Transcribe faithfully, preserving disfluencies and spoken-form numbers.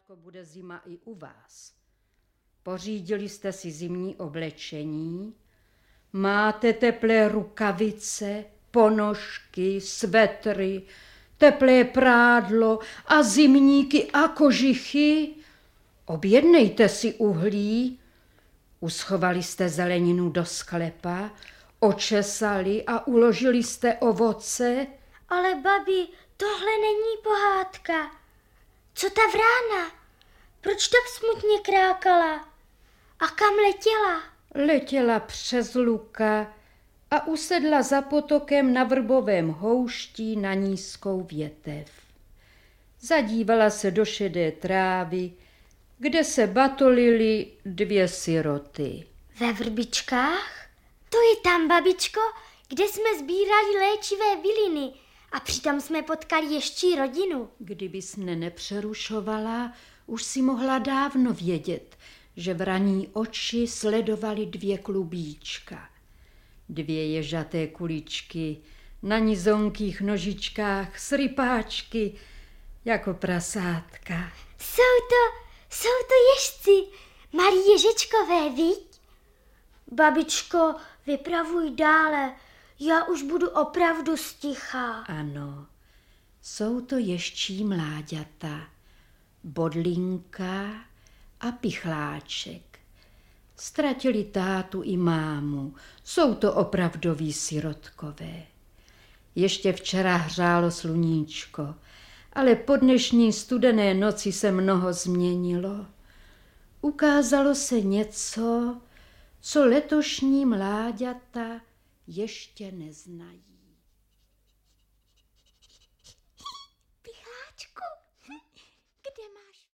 Zlatko, bude zima i u vás. Pořídili jste si zimní oblečení, máte teplé rukavice, ponožky, svetry, teplé prádlo a zimníky a kožichy. Objednejte si uhlí. Uschovali jste zeleninu do sklepa, očesali a uložili jste ovoce. Ale babi, tohle není pohádka. Co ta vrána? Proč tak smutně krákala? A kam letěla? Letěla přes luka a usedla za potokem na vrbovém houští na nízkou větev. Zadívala se do šedé trávy, kde se batolily dvě siroty. Ve vrbičkách? To je tam, babičko, kde jsme sbírali léčivé byliny a přitom jsme potkali ještě rodinu. Kdybys mne nepřerušovala, už si mohla dávno vědět, že vraní oči sledovaly dvě klubíčka. Dvě ježaté kuličky na nizonkých nožičkách s rypáčky jako prasátka. Jsou to, jsou to ježci, malí ježečkové, viď? Babičko, vypravuj dále, já už budu opravdu stichá. Ano, jsou to ježčí mláďata, Bodlinka a Pichláček. Ztratili tátu i mámu, jsou to opravdoví sirotkové. Ještě včera hřálo sluníčko, ale po dnešní studené noci se mnoho změnilo. Ukázalo se něco, co letošní mláďata ještě neznají.